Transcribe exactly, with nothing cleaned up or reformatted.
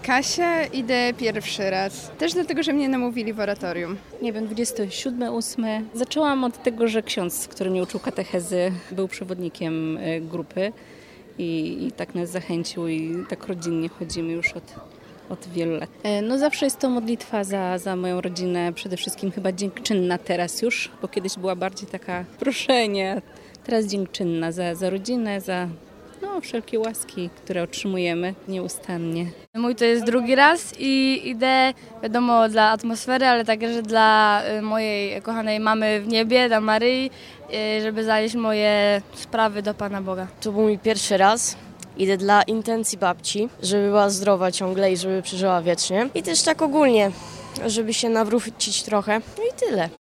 Kasia, idę pierwszy raz. Też dlatego, że mnie namówili w oratorium. Nie wiem, dwudziestego siódmego, ósmego. Zaczęłam od tego, że ksiądz, który mnie uczył katechezy, był przewodnikiem grupy i, i tak nas zachęcił i tak rodzinnie chodzimy już od, od wielu lat. No zawsze jest to modlitwa za, za moją rodzinę, przede wszystkim chyba dziękczynna teraz już, bo kiedyś była bardziej taka proszenie, teraz dziękczynna za, za rodzinę, za no, wszelkie łaski, które otrzymujemy nieustannie. Mój to jest drugi raz i idę, wiadomo, dla atmosfery, ale także dla mojej kochanej mamy w niebie, dla Maryi, żeby zanieść moje sprawy do Pana Boga. To był mój pierwszy raz. Idę dla intencji babci, żeby była zdrowa ciągle i żeby przeżyła wiecznie. I też tak ogólnie, żeby się nawrócić trochę. No i tyle.